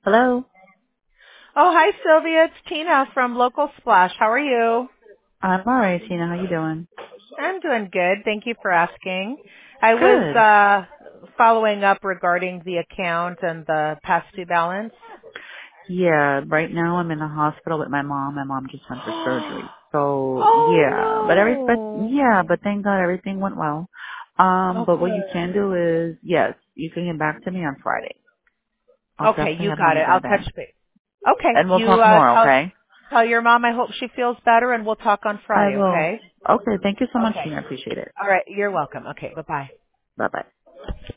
Hello. Oh, hi, Sylvia. It's Tina from Local Splash. How are you? I'm all right, Tina. How you doing? I'm doing good. Thank you for asking. I was Good. following up regarding the account and the past due balance. Yeah, right now I'm in the hospital with my mom. My mom just went for surgery. So yeah, Oh, but thank God everything went well. no. Oh, But what you can good. do is, yes, you can get back to me on Friday. I'll Okay, definitely you have got money it. by I'll touch then. base. Okay, And we'll you talk more, tell okay? your mom I hope she feels better, and we'll talk on I Friday. will. Okay? Okay, thank you so much, Okay. Tina. I appreciate it. All right. You're welcome. Okay. Bye bye. Bye bye.